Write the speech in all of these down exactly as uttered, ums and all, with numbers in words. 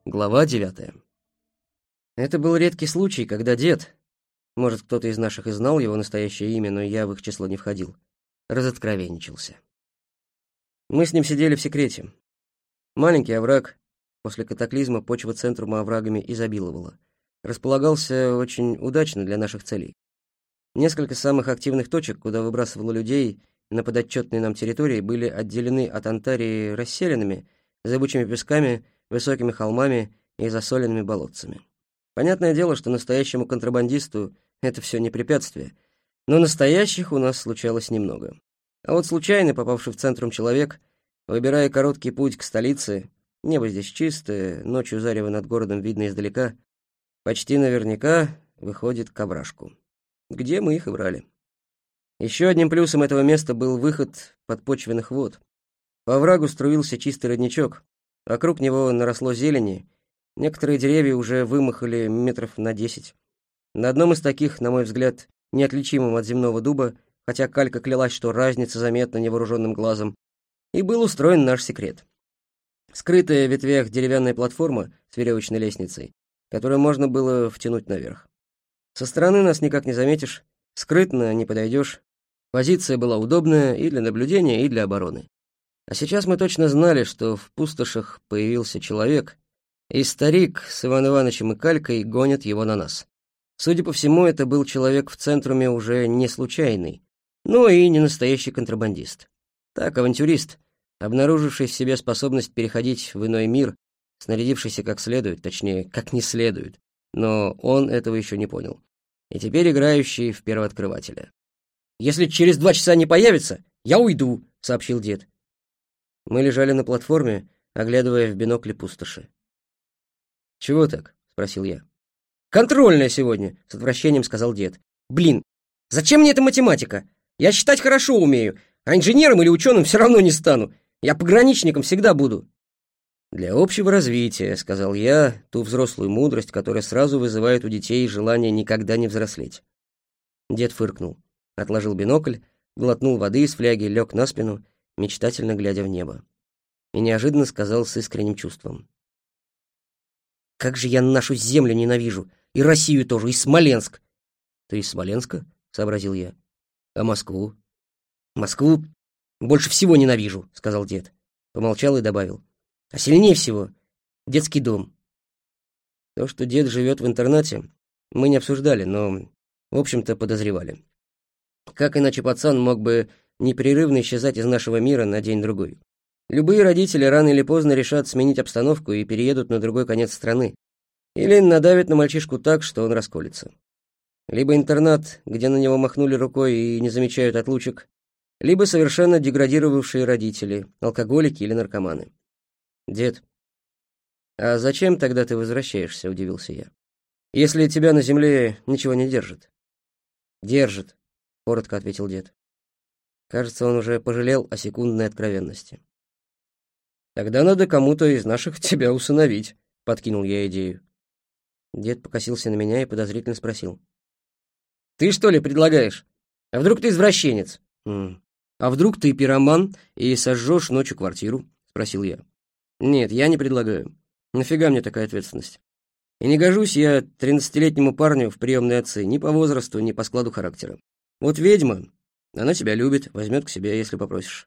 Глава девятая. Это был редкий случай, когда дед, может, кто-то из наших и знал его настоящее имя, но я в их число не входил, разоткровенничался. Мы с ним сидели в секрете. Маленький овраг, после катаклизма почва центрума оврагами изобиловала. Располагался очень удачно для наших целей. Несколько самых активных точек, куда выбрасывало людей на подотчетные нам территории, были отделены от Антарии расселенными, зыбучими песками, высокими холмами и засоленными болотцами. Понятное дело, что настоящему контрабандисту это все не препятствие, но настоящих у нас случалось немного. А вот случайно попавший в центрум человек, выбирая короткий путь к столице, небо здесь чистое, ночью зарево над городом видно издалека, почти наверняка выходит к овражку, где мы их и брали. Еще одним плюсом этого места был выход подпочвенных вод. По оврагу струился чистый родничок. Вокруг него наросло зелени, некоторые деревья уже вымахали метров на десять. На одном из таких, на мой взгляд, неотличимом от земного дуба, хотя Калька клялась, что разница заметна невооруженным глазом, и был устроен наш секрет. Скрытая в ветвях деревянная платформа с веревочной лестницей, которую можно было втянуть наверх. Со стороны нас никак не заметишь, скрытно не подойдешь. Позиция была удобная и для наблюдения, и для обороны. А сейчас мы точно знали, что в пустошах появился человек, и старик с Иван Ивановичем и Калькой гонят его на нас. Судя по всему, это был человек в центруме уже не случайный, но и не настоящий контрабандист. Так, авантюрист, обнаруживший в себе способность переходить в иной мир, снарядившийся как следует, точнее, как не следует, но он этого еще не понял, и теперь играющий в первооткрывателя. «Если через два часа не появится, я уйду», — сообщил дед. Мы лежали на платформе, оглядывая в бинокли пустоши. «Чего так?» — спросил я. «Контрольная сегодня», — с отвращением сказал дед. «Блин, зачем мне эта математика? Я считать хорошо умею, а инженером или ученым все равно не стану. Я пограничником всегда буду». «Для общего развития», — сказал я, ту взрослую мудрость, которая сразу вызывает у детей желание никогда не взрослеть. Дед фыркнул, отложил бинокль, глотнул воды из фляги, лег на спину, мечтательно глядя в небо, и неожиданно сказал с искренним чувством: «Как же я нашу землю ненавижу! И Россию тоже, и Смоленск!» «Ты из Смоленска?» — сообразил я. «А Москву?» «Москву больше всего ненавижу», — сказал дед. Помолчал и добавил: «А сильнее всего детский дом». То, что дед живет в интернате, мы не обсуждали, но, в общем-то, подозревали. Как иначе пацан мог бы непрерывно исчезать из нашего мира на день-другой? Любые родители рано или поздно решат сменить обстановку и переедут на другой конец страны. Или надавят на мальчишку так, что он расколется. Либо интернат, где на него махнули рукой и не замечают отлучек, либо совершенно деградировавшие родители, алкоголики или наркоманы. «Дед, а зачем тогда ты возвращаешься?» — удивился я. «Если тебя на земле ничего не держит». «Держит», — коротко ответил дед. Кажется, он уже пожалел о секундной откровенности. «Тогда надо кому-то из наших тебя усыновить», — подкинул я идею. Дед покосился на меня и подозрительно спросил: «Ты что ли предлагаешь? А вдруг ты извращенец?» «М-м. «А вдруг ты пироман и сожжешь ночью квартиру?» — спросил я. «Нет, я не предлагаю. Нафига мне такая ответственность? И не гожусь я тринадцатилетнему парню в приемные отцы ни по возрасту, ни по складу характера. Вот ведьма, она тебя любит, возьмет к себе, если попросишь».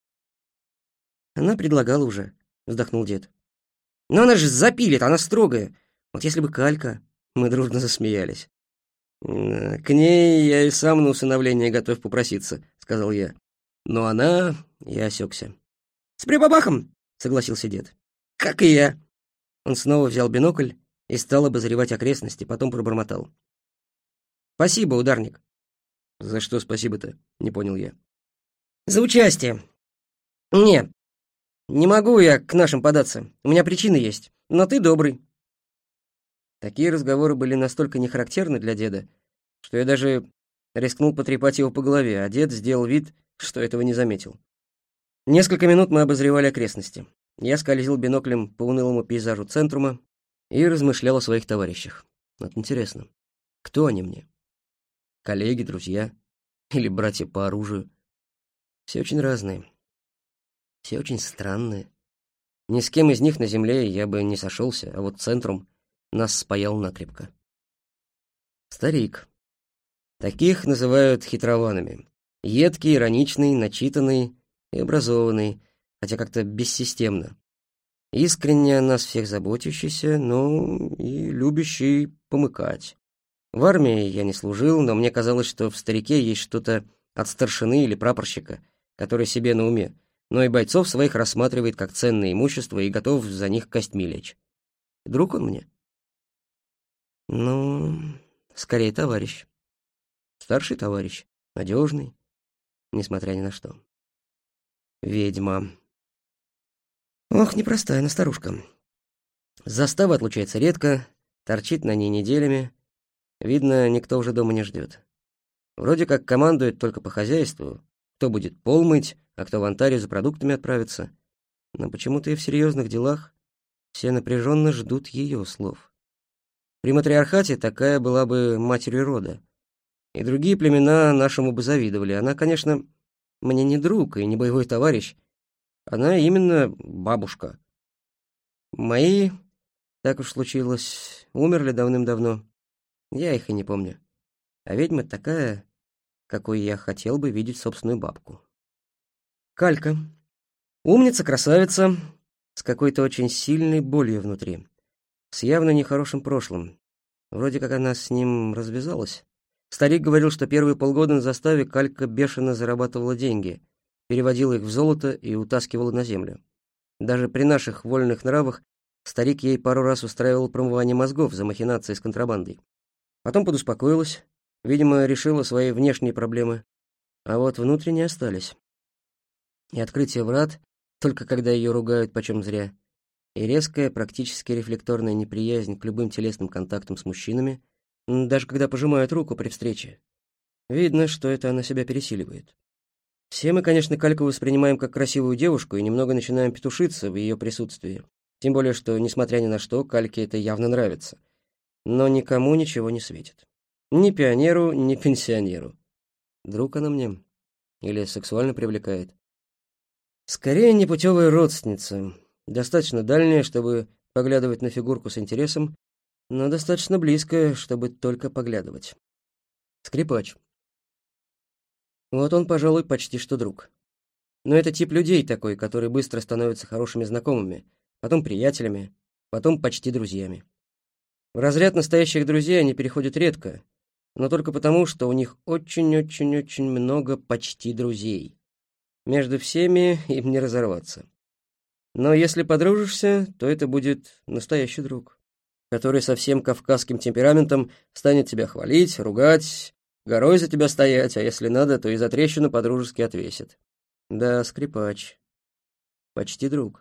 «Она предлагала уже», — вздохнул дед. «Но она же запилит, она строгая. Вот если бы Калька...» Мы дружно засмеялись. «К ней я и сам на усыновление готов попроситься», — сказал я. «Но она...» — я осекся. «С прибабахом», — согласился дед. «Как и я». Он снова взял бинокль и стал обозревать окрестности, потом пробормотал: «Спасибо, ударник». «За что спасибо-то?» — не понял я. «За участие. Нет, не могу я к нашим податься. У меня причины есть, но ты добрый». Такие разговоры были настолько нехарактерны для деда, что я даже рискнул потрепать его по голове, а дед сделал вид, что этого не заметил. Несколько минут мы обозревали окрестности. Я скользил биноклем по унылому пейзажу центрума и размышлял о своих товарищах. Вот интересно, кто они мне? Коллеги, друзья или братья по оружию? Все очень разные, все очень странные. Ни с кем из них на земле я бы не сошелся, а вот центром нас спаял накрепко. Старик. Таких называют хитрованами. Едкий, ироничный, начитанный и образованный, хотя как-то бессистемно. Искренне о нас всех заботящийся, но и любящий помыкать. В армии я не служил, но мне казалось, что в старике есть что-то от старшины или прапорщика, который себе на уме, но и бойцов своих рассматривает как ценное имущество и готов за них костьми лечь. Друг он мне? Ну, скорее товарищ. Старший товарищ, надежный, несмотря ни на что. Ведьма. Ох, непростая она старушка. С заставы отлучается редко, торчит на ней неделями. Видно, никто уже дома не ждет. Вроде как командует только по хозяйству, кто будет пол мыть, а кто в антаре за продуктами отправится. Но почему-то и в серьезных делах все напряженно ждут ее слов. При матриархате такая была бы матерью рода. И другие племена нашему бы завидовали. Она, конечно, мне не друг и не боевой товарищ. Она именно бабушка. Мои, так уж случилось, умерли давным-давно. Я их и не помню. А ведьма такая, какой я хотел бы видеть собственную бабку. Калька. Умница, красавица, с какой-то очень сильной болью внутри. С явно нехорошим прошлым. Вроде как она с ним развязалась. Старик говорил, что первые полгода на заставе Калька бешено зарабатывала деньги, переводила их в золото и утаскивала на землю. Даже при наших вольных нравах старик ей пару раз устраивал промывание мозгов за махинации с контрабандой. Потом подуспокоилась, видимо, решила свои внешние проблемы, а вот внутренние остались. И открытие врат, только когда ее ругают почем зря, и резкая, практически рефлекторная неприязнь к любым телесным контактам с мужчинами, даже когда пожимают руку при встрече. Видно, что это она себя пересиливает. Все мы, конечно, Кальку воспринимаем как красивую девушку и немного начинаем петушиться в ее присутствии. Тем более, что, несмотря ни на что, Кальке это явно нравится. Но никому ничего не светит. Ни пионеру, ни пенсионеру. Друг она мне? Или сексуально привлекает? Скорее, непутевая родственница. Достаточно дальняя, чтобы поглядывать на фигурку с интересом, но достаточно близкая, чтобы только поглядывать. Скрипач. Вот он, пожалуй, почти что друг. Но это тип людей такой, который быстро становятся хорошими знакомыми, потом приятелями, потом почти друзьями. В разряд настоящих друзей они переходят редко, но только потому, что у них очень-очень-очень много почти друзей. Между всеми им не разорваться. Но если подружишься, то это будет настоящий друг, который со всем кавказским темпераментом станет тебя хвалить, ругать, горой за тебя стоять, а если надо, то и за трещину по-дружески отвесит. Да, скрипач. Почти друг.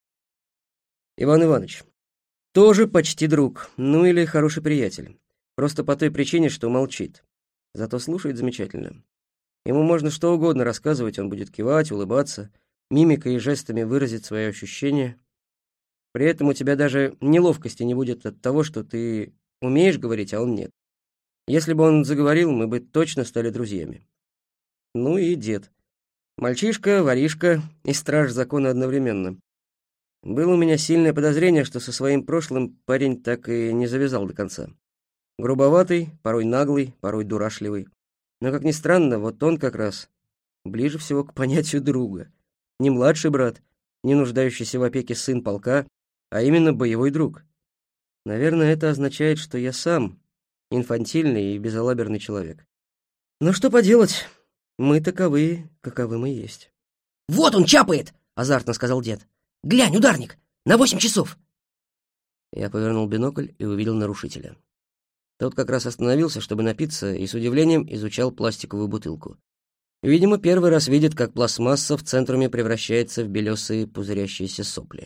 Иван Иванович. Тоже почти друг, ну или хороший приятель. Просто по той причине, что молчит. Зато слушает замечательно. Ему можно что угодно рассказывать, он будет кивать, улыбаться, мимикой и жестами выразить свои ощущения. При этом у тебя даже неловкости не будет от того, что ты умеешь говорить, а он нет. Если бы он заговорил, мы бы точно стали друзьями. Ну и дед. Мальчишка, воришка и страж закона одновременно. Было у меня сильное подозрение, что со своим прошлым парень так и не завязал до конца. Грубоватый, порой наглый, порой дурашливый. Но, как ни странно, вот он как раз ближе всего к понятию друга. Не младший брат, не нуждающийся в опеке сын полка, а именно боевой друг. Наверное, это означает, что я сам инфантильный и безалаберный человек. Но что поделать, мы таковы, каковы мы есть. «Вот он чапает!» — азартно сказал дед. «Глянь, ударник! На восемь часов!» Я повернул бинокль и увидел нарушителя. Тот как раз остановился, чтобы напиться, и с удивлением изучал пластиковую бутылку. Видимо, первый раз видит, как пластмасса в центруме превращается в белесые пузырящиеся сопли.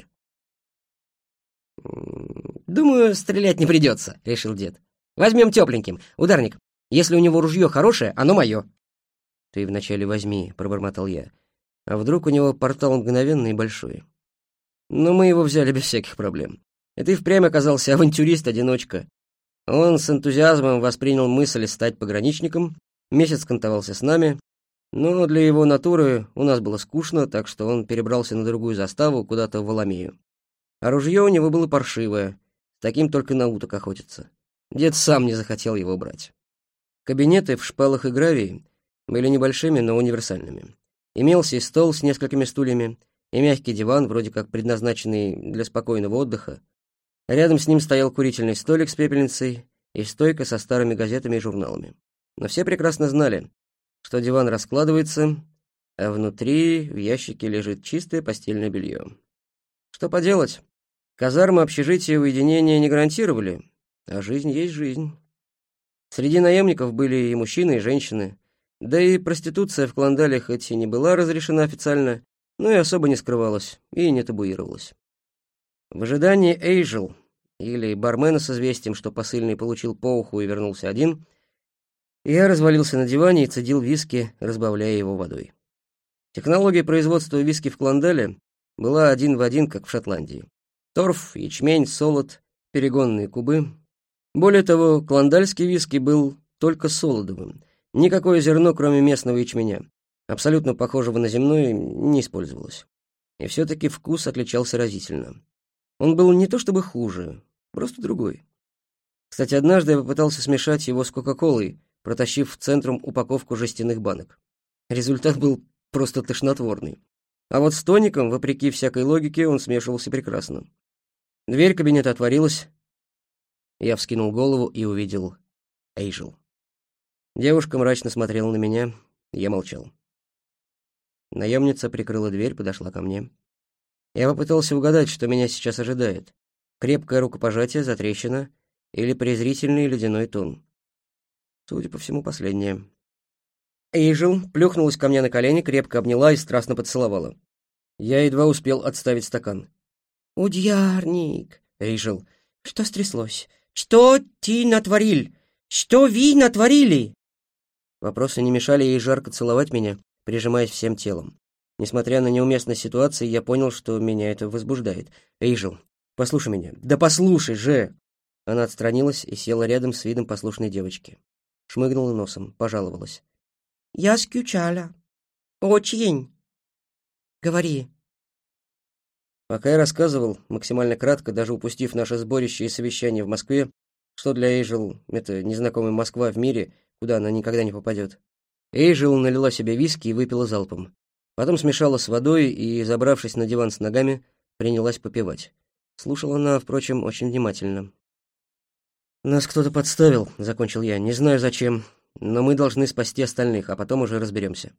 «Думаю, стрелять не придется», — решил дед. «Возьмем тепленьким. Ударник, если у него ружье хорошее, оно мое». «Ты вначале возьми», — пробормотал я. «А вдруг у него портал мгновенный и большой?» Но мы его взяли без всяких проблем. Это и впрямь оказался авантюрист-одиночка. Он с энтузиазмом воспринял мысль стать пограничником, месяц кантовался с нами, но для его натуры у нас было скучно, так что он перебрался на другую заставу, куда-то в Воломею. А ружье у него было паршивое, таким только на уток охотиться. Дед сам не захотел его брать. Кабинеты в шпалах и гравии были небольшими, но универсальными. Имелся и стол с несколькими стульями, и мягкий диван, вроде как предназначенный для спокойного отдыха. Рядом с ним стоял курительный столик с пепельницей и стойка со старыми газетами и журналами. Но все прекрасно знали, что диван раскладывается, а внутри в ящике лежит чистое постельное белье. Что поделать? Казармы, общежития, уединения не гарантировали, а жизнь есть жизнь. Среди наемников были и мужчины, и женщины, да и проституция в Клондале хоть и не была разрешена официально, но и особо не скрывалась и не табуировалась. В ожидании Эйжел или бармена с известием, что посыльный получил по уху и вернулся один, я развалился на диване и цедил виски, разбавляя его водой. Технология производства виски в Клондале была один в один, как в Шотландии. Торф, ячмень, солод, перегонные кубы. Более того, клондальский виски был только солодовым. Никакое зерно, кроме местного ячменя, абсолютно похожего на земной, не использовалось. И все-таки вкус отличался разительно. Он был не то чтобы хуже, просто другой. Кстати, однажды я попытался смешать его с Кока-Колой, протащив в центрум упаковку жестяных банок. Результат был просто тошнотворный. А вот с тоником, вопреки всякой логике, он смешивался прекрасно. Дверь кабинета отворилась. Я вскинул голову и увидел Эйжел. Девушка мрачно смотрела на меня, я молчал. Наемница прикрыла дверь, подошла ко мне. Я попытался угадать, что меня сейчас ожидает. Крепкое рукопожатие, затрещина или презрительный ледяной тон. Судя по всему, последнее. Эйжел плюхнулась ко мне на колени, крепко обняла и страстно поцеловала. Я едва успел отставить стакан. «Удьярник!» Эйжел. «Что стряслось? Что ты натворил? Что вы натворили?» Вопросы не мешали ей жарко целовать меня, прижимаясь всем телом. Несмотря на неуместность ситуации, я понял, что меня это возбуждает. «Эйжел, послушай меня». «Да послушай же!» Она отстранилась и села рядом с видом послушной девочки. Шмыгнула носом, пожаловалась. «Я скучала. Очень. Говори». Пока я рассказывал, максимально кратко, даже упустив наше сборище и совещание в Москве, что для Эйжел это незнакомая Москва в мире, куда она никогда не попадет. Эйжел налила себе виски и выпила залпом. Потом смешала с водой и, забравшись на диван с ногами, принялась попивать. Слушала она, впрочем, очень внимательно. «Нас кто-то подставил», — закончил я, — «не знаю зачем, но мы должны спасти остальных, а потом уже разберемся».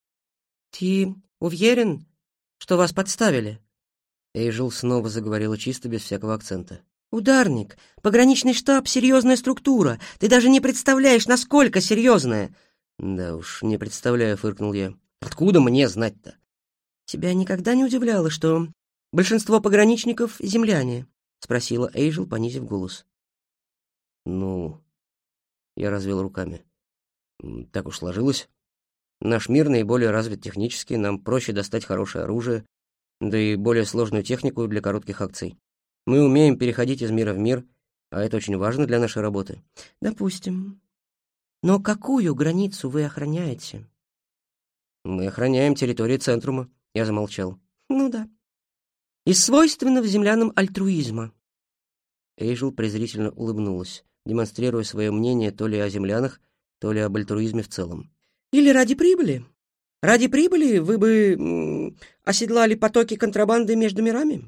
«Ты уверен, что вас подставили?» Эйжел снова заговорила чисто, без всякого акцента. «Ударник, пограничный штаб — серьезная структура. Ты даже не представляешь, насколько серьезная». «Да уж, не представляю», — фыркнул я. «Откуда мне знать-то?» «Тебя никогда не удивляло, что большинство пограничников — земляне?» — спросила Эйжел, понизив голос. «Ну...» — я развел руками. «Так уж сложилось. Наш мир наиболее развит технически, нам проще достать хорошее оружие, да и более сложную технику для коротких акций. Мы умеем переходить из мира в мир, а это очень важно для нашей работы». «Допустим. Но какую границу вы охраняете?» «Мы охраняем территорию Центрума», — я замолчал. «Ну да. Из свойственного землянам альтруизма». Эйжел презрительно улыбнулась, демонстрируя свое мнение то ли о землянах, то ли об альтруизме в целом. «Или ради прибыли? Ради прибыли вы бы м, оседлали потоки контрабанды между мирами?»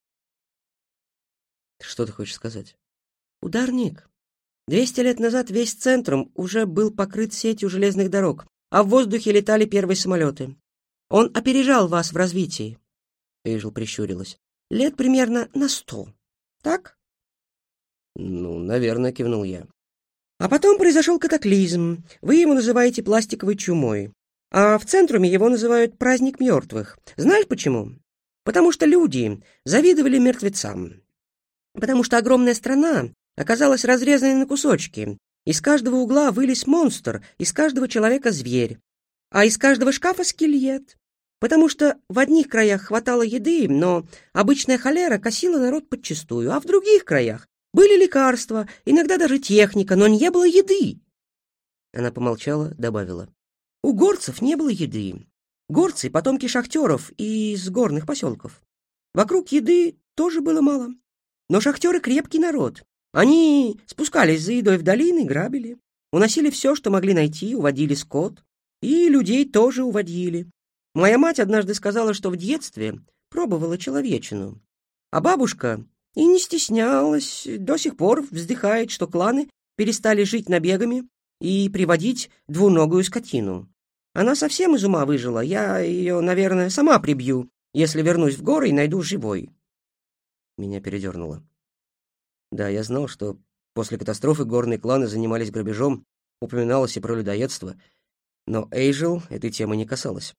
«Что ты хочешь сказать?» «Ударник. Двести лет назад весь Центрум уже был покрыт сетью железных дорог, а в воздухе летали первые самолеты. Он опережал вас в развитии». Эйжел прищурилась. «Лет примерно на сто. Так?» «Ну, наверное», — кивнул я. «А потом произошел катаклизм. Вы его называете пластиковой чумой. А в Центруме его называют праздник мертвых. Знаешь почему? Потому что люди завидовали мертвецам. Потому что огромная страна оказалась разрезанной на кусочки. Из каждого угла вылез монстр, из каждого человека зверь, а из каждого шкафа скелет. Потому что в одних краях хватало еды, но обычная холера косила народ подчистую, а в других краях были лекарства, иногда даже техника, но не было еды». Она помолчала, добавила. «У горцев не было еды. Горцы — потомки шахтеров из горных поселков. Вокруг еды тоже было мало. Но шахтеры крепкий народ. Они спускались за едой в долины, грабили, уносили все, что могли найти, уводили скот. И людей тоже уводили. Моя мать однажды сказала, что в детстве пробовала человечину. А бабушка и не стеснялась, до сих пор вздыхает, что кланы перестали жить набегами и приводить двуногую скотину. Она совсем из ума выжила. Я ее, наверное, сама прибью, если вернусь в горы и найду живой. Меня передернуло. Да, я знал, что после катастрофы горные кланы занимались грабежом, упоминалось и про людоедство, но Эйжел этой темы не касалась.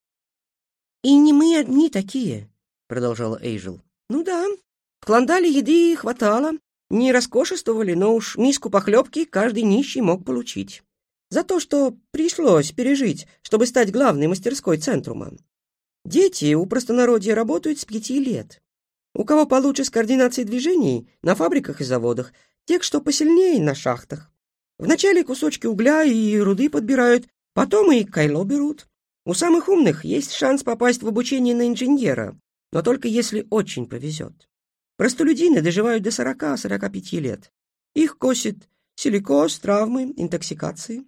«И не мы одни такие», — продолжала Эйжел. «Ну да, в Кландале еды хватало, не роскошествовали, но уж миску похлебки каждый нищий мог получить. За то, что пришлось пережить, чтобы стать главной мастерской Центрума. Дети у простонародья работают с пяти лет. У кого получше с координацией движений — на фабриках и заводах, тех, что посильнее — на шахтах. Вначале кусочки угля и руды подбирают, потом и кайло берут. У самых умных есть шанс попасть в обучение на инженера, но только если очень повезет. Простолюдины доживают до сорока-сорока пяти лет. Их косит силикоз, травмы, интоксикации.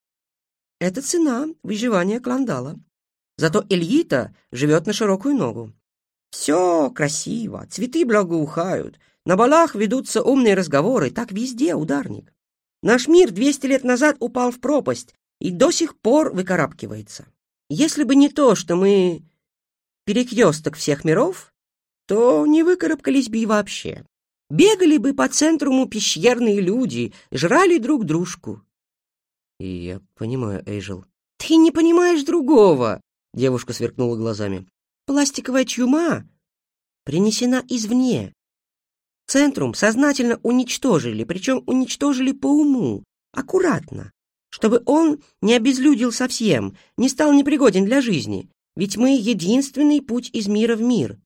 Это цена выживания Кландала. Зато Эльита живет на широкую ногу. Все красиво, цветы благоухают, на балах ведутся умные разговоры, так везде ударник. Наш мир двести лет назад упал в пропасть и до сих пор выкарабкивается. Если бы не то, что мы перекресток всех миров, то не выкарабкались бы и вообще. Бегали бы по центруму пещерные люди, жрали друг дружку. И я понимаю, Эйжел. Ты не понимаешь другого, девушка сверкнула глазами. Пластиковая чума принесена извне. Центрум сознательно уничтожили, причем уничтожили по уму, аккуратно, чтобы он не обезлюдил совсем, не стал непригоден для жизни, ведь мы единственный путь из мира в мир.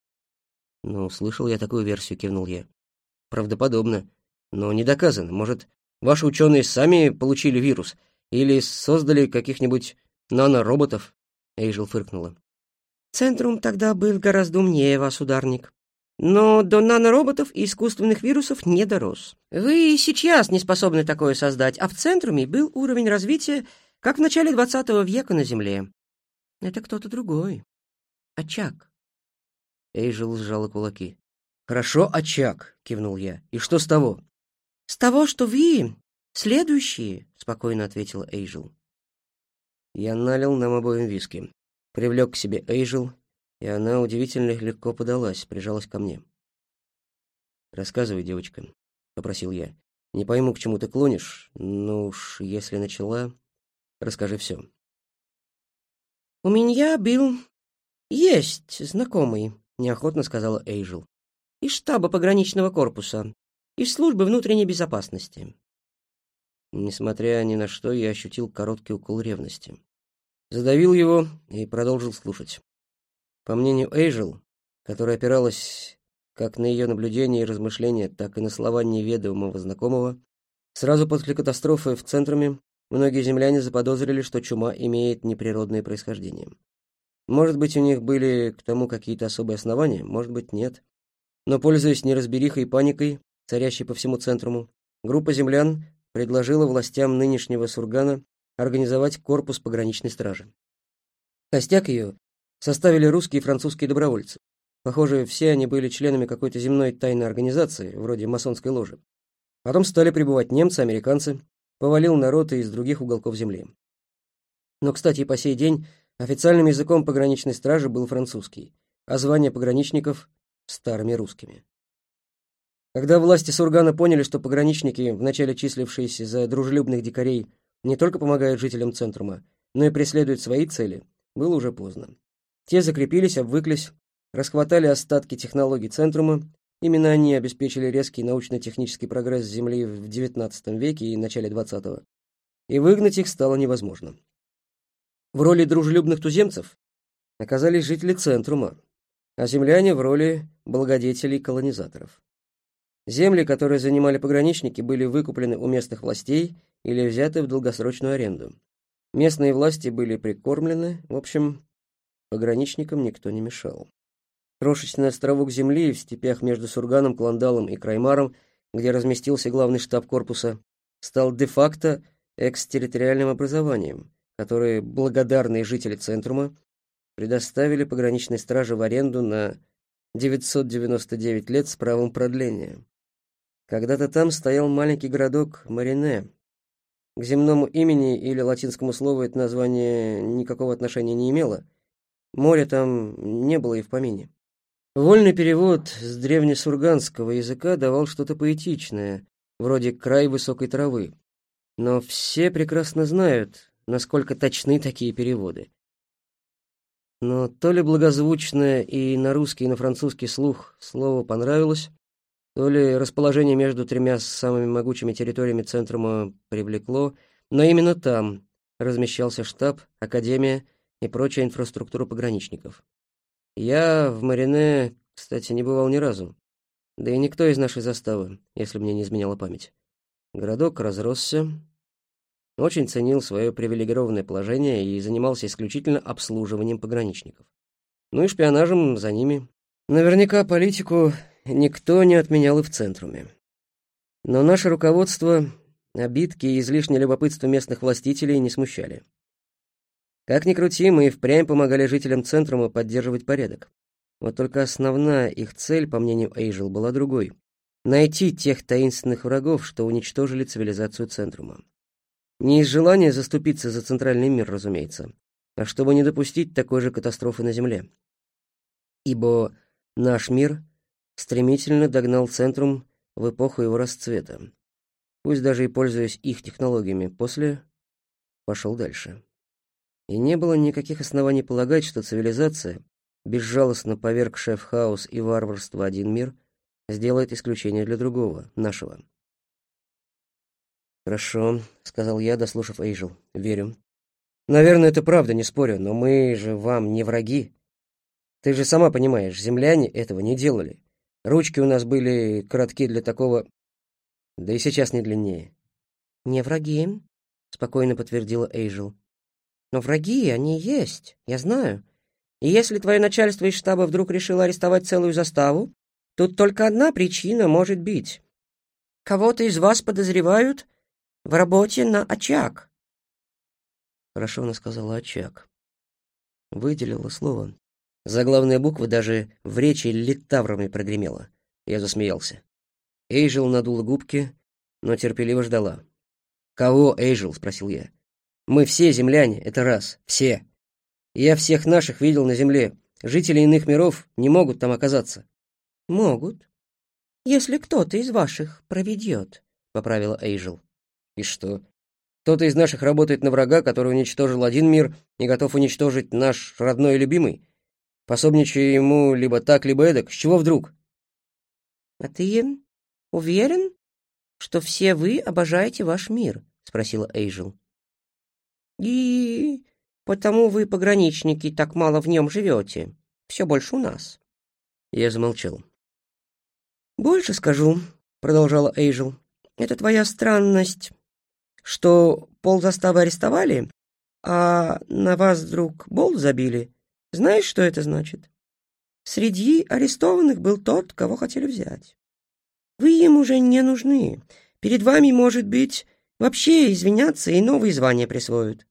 Ну, слышал я такую версию, кивнул я. Правдоподобно, но не доказано. Может, ваши ученые сами получили вирус или создали каких-нибудь нанороботов? Эйжел фыркнула. Центрум тогда был гораздо умнее вас, ударник. Но до нанороботов и искусственных вирусов не дорос. Вы сейчас не способны такое создать, а в Центруме был уровень развития, как в начале двадцатого века на Земле. Это кто-то другой. Очаг. Эйжел сжала кулаки. «Хорошо, очаг», — кивнул я. «И что с того?» «С того, что вы следующие», — спокойно ответила Эйжел. Я налил нам обоим виски, привлек к себе Эйжел, и она удивительно легко подалась, прижалась ко мне. «Рассказывай, девочка», — попросил я. «Не пойму, к чему ты клонишь, но уж если начала, расскажи все». «У меня был... есть знакомый», — неохотно сказала Эйжел. «Из штаба пограничного корпуса, из службы внутренней безопасности». Несмотря ни на что, я ощутил короткий укол ревности. Задавил его и продолжил слушать. По мнению Эйжел, которая опиралась как на ее наблюдения и размышления, так и на слова неведомого знакомого, сразу после катастрофы в Центруме многие земляне заподозрили, что чума имеет неприродное происхождение. Может быть, у них были к тому какие-то особые основания, может быть, нет. Но, пользуясь неразберихой и паникой, царящей по всему Центруму, группа землян предложила властям нынешнего Сургана организовать корпус пограничной стражи. Костяк ее составили русские и французские добровольцы. Похоже, все они были членами какой-то земной тайной организации, вроде масонской ложи. Потом стали прибывать немцы, американцы, повалил народ и из других уголков земли. Но, кстати, и по сей день официальным языком пограничной стражи был французский, а звания пограничников — старыми русскими. Когда власти Сургана поняли, что пограничники, вначале числившиеся за дружелюбных дикарей, не только помогают жителям Центрума, но и преследуют свои цели, было уже поздно. Те закрепились, обвыклись, расхватали остатки технологий Центрума. Именно они обеспечили резкий научно-технический прогресс Земли в девятнадцатом веке и начале двадцатого. И выгнать их стало невозможно. В роли дружелюбных туземцев оказались жители Центрума, а земляне в роли благодетелей-колонизаторов. Земли, которые занимали пограничники, были выкуплены у местных властей или взяты в долгосрочную аренду. Местные власти были прикормлены, в общем, пограничникам никто не мешал. Крошечный островок земли в степях между Сурганом, Клондалом и Краймаром, где разместился главный штаб корпуса, стал де-факто экстерриториальным образованием, которое благодарные жители Центрума предоставили пограничной страже в аренду на девятьсот девяносто девять лет с правом продления. Когда-то там стоял маленький городок Марине. К земному имени или латинскому слову это название никакого отношения не имело. Моря там не было и в помине. Вольный перевод с древнесурганского языка давал что-то поэтичное, вроде «край высокой травы». Но все прекрасно знают, насколько точны такие переводы. Но то ли благозвучное и на русский, и на французский слух слово понравилось, то ли расположение между тремя самыми могучими территориями Центрума привлекло, но именно там размещался штаб, академия и прочая инфраструктура пограничников. Я в Марине, кстати, не бывал ни разу, да и никто из нашей заставы, если мне не изменяла память. Городок разросся, очень ценил свое привилегированное положение и занимался исключительно обслуживанием пограничников. Ну и шпионажем за ними. Наверняка политику никто не отменял и в Центруме. Но наше руководство, обидки и излишнее любопытство местных властителей не смущали. Как ни крути, мы и впрямь помогали жителям Центрума поддерживать порядок. Вот только основная их цель, по мнению Эйжел, была другой — найти тех таинственных врагов, что уничтожили цивилизацию Центрума. Не из желания заступиться за центральный мир, разумеется, а чтобы не допустить такой же катастрофы на Земле. Ибо наш мир стремительно догнал Центрум в эпоху его расцвета, пусть даже и пользуясь их технологиями, после пошел дальше. И не было никаких оснований полагать, что цивилизация, безжалостно повергшая в хаос и варварство один мир, сделает исключение для другого, нашего. «Хорошо», — сказал я, дослушав Эйжел. «Верю. Наверное, это правда, не спорю, но мы же вам не враги. Ты же сама понимаешь, земляне этого не делали. Ручки у нас были коротки для такого, да и сейчас не длиннее». «Не враги», — спокойно подтвердила Эйжел. «Но враги, они есть, я знаю. И если твое начальство из штаба вдруг решило арестовать целую заставу, тут только одна причина может быть. Кого-то из вас подозревают в работе на очаг». Хорошо она сказала «очаг». Выделила слово. Заглавная буква даже в речи литаврами прогремела. Я засмеялся. Эйжел надула губки, но терпеливо ждала. «Кого, Эйжел?» — спросил я. «Мы все земляне, это раз, все. Я всех наших видел на Земле. Жители иных миров не могут там оказаться». «Могут, если кто-то из ваших проведет», — поправила Эйжел. «И что? Кто-то из наших работает на врага, который уничтожил один мир и готов уничтожить наш родной и любимый? Пособничая ему либо так, либо эдак. С чего вдруг?» «А ты уверен, что все вы обожаете ваш мир?» — спросила Эйжел. «И потому вы, пограничники, так мало в нем живете. Все больше у нас». Я замолчал. «Больше скажу», — продолжала Эйжел. «Это твоя странность, что ползаставы арестовали, а на вас вдруг болт забили. Знаешь, что это значит? Среди арестованных был тот, кого хотели взять. Вы им уже не нужны. Перед вами, может быть, вообще извинятся и новые звания присвоят».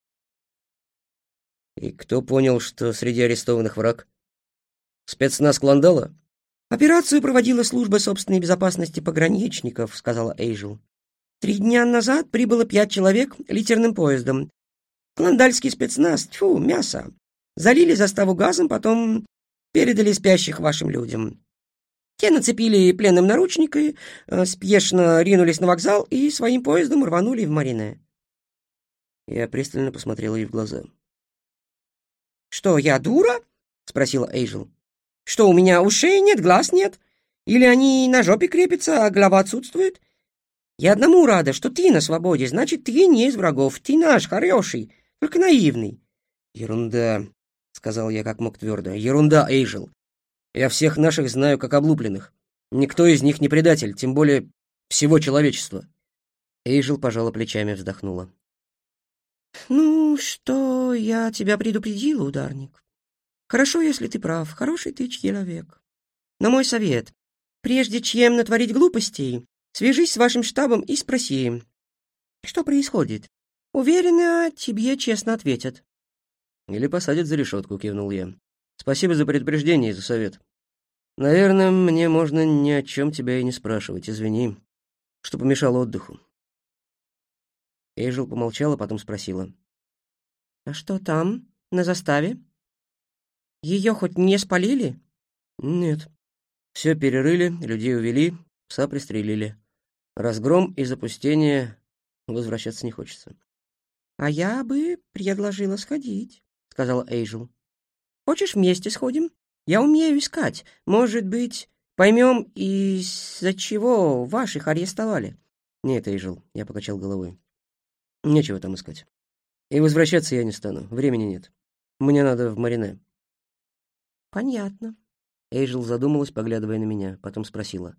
«И кто понял, что среди арестованных враг? Спецназ Клондала?» «Операцию проводила служба собственной безопасности пограничников», — сказала Эйжел. «Три дня назад прибыло пять человек литерным поездом. Клондальский спецназ, тьфу, мясо. Залили заставу газом, потом передали спящих вашим людям. Те нацепили пленным наручники, спешно ринулись на вокзал и своим поездом рванули в Марине». Я пристально посмотрел ей в глаза. «Что, я дура?» — спросила Эйжел. «Что, у меня ушей нет, глаз нет? Или они на жопе крепятся, а голова отсутствует? Я одному рада, что ты на свободе, значит, ты не из врагов, ты наш, хороший, только наивный». «Ерунда», — сказал я как мог твердо. «Ерунда, Эйжел. Я всех наших знаю как облупленных. Никто из них не предатель, тем более всего человечества». Эйжел пожала плечами, вздохнула. «Ну что, я тебя предупредила, ударник. Хорошо, если ты прав, хороший ты человек. Но мой совет, прежде чем натворить глупостей, свяжись с вашим штабом и спроси, что происходит. Уверена, тебе честно ответят. Или посадят за решетку, кивнул я. Спасибо за предупреждение и за совет. Наверное, мне можно ни о чем тебя и не спрашивать, извини, что помешал отдыху. Эйжел помолчала, потом спросила. А что там, на заставе? Ее хоть не спалили? Нет. Все перерыли, людей увели, пса пристрелили. Разгром и запустение, возвращаться не хочется. А я бы предложила сходить, сказала Эйжел. Хочешь, вместе сходим? Я умею искать. Может быть, поймем, из-за чего ваших арестовали. Нет, Эйжел, я покачал головой. Нечего там искать. И возвращаться я не стану, времени нет. Мне надо в Марине. Понятно. Эйжел задумалась, поглядывая на меня, потом спросила.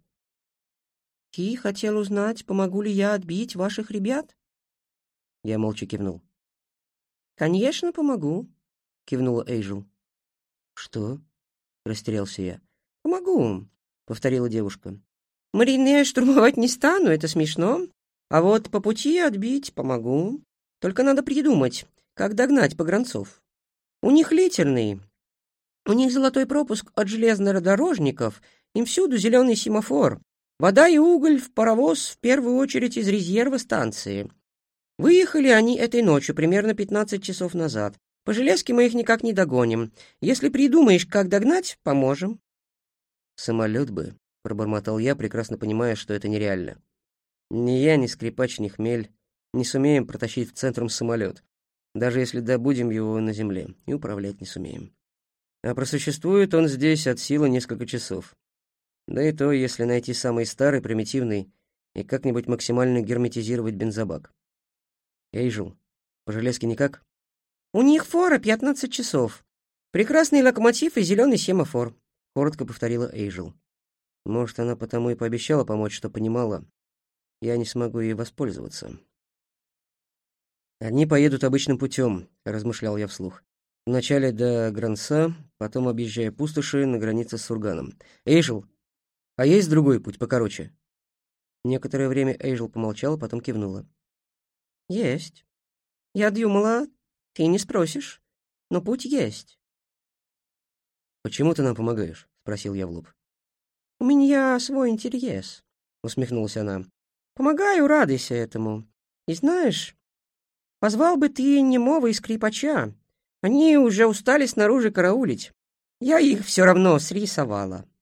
Ты хотел узнать, помогу ли я отбить ваших ребят? Я молча кивнул. Конечно, помогу, кивнула Эйжел. Что? Растерялся я. Помогу, повторила девушка. Марине штурмовать не стану, это смешно. А вот по пути отбить помогу. Только надо придумать, как догнать погранцов. У них литерный. У них золотой пропуск от железнодорожников, им всюду зеленый семафор. Вода и уголь в паровоз в первую очередь из резерва станции. Выехали они этой ночью, примерно пятнадцать часов назад. По железке мы их никак не догоним. Если придумаешь, как догнать, поможем. Самолет бы, пробормотал я, прекрасно понимая, что это нереально. Ни я, ни скрипач, ни хмель не сумеем протащить в центрум самолет, даже если добудем его на земле, и управлять не сумеем. А просуществует он здесь от силы несколько часов. Да и то, если найти самый старый, примитивный, и как-нибудь максимально герметизировать бензобак. Эйжел, по железке никак? У них фора пятнадцать часов. Прекрасный локомотив и зеленый семафор, коротко повторила Эйжел. Может, она потому и пообещала помочь, что понимала, я не смогу ей воспользоваться. Они поедут обычным путем, размышлял я вслух. Вначале до Гранса, потом объезжая пустоши на границе с Сурганом. Эйжел, а есть другой путь покороче? Некоторое время Эйжел помолчала, потом кивнула. Есть. Я думала, ты не спросишь, но путь есть. Почему ты нам помогаешь? Спросил я в лоб. У меня свой интерес, усмехнулась она. Помогаю, радуйся этому. И знаешь, позвал бы ты немого и скрипача. Они уже устали снаружи караулить. Я их все равно срисовала.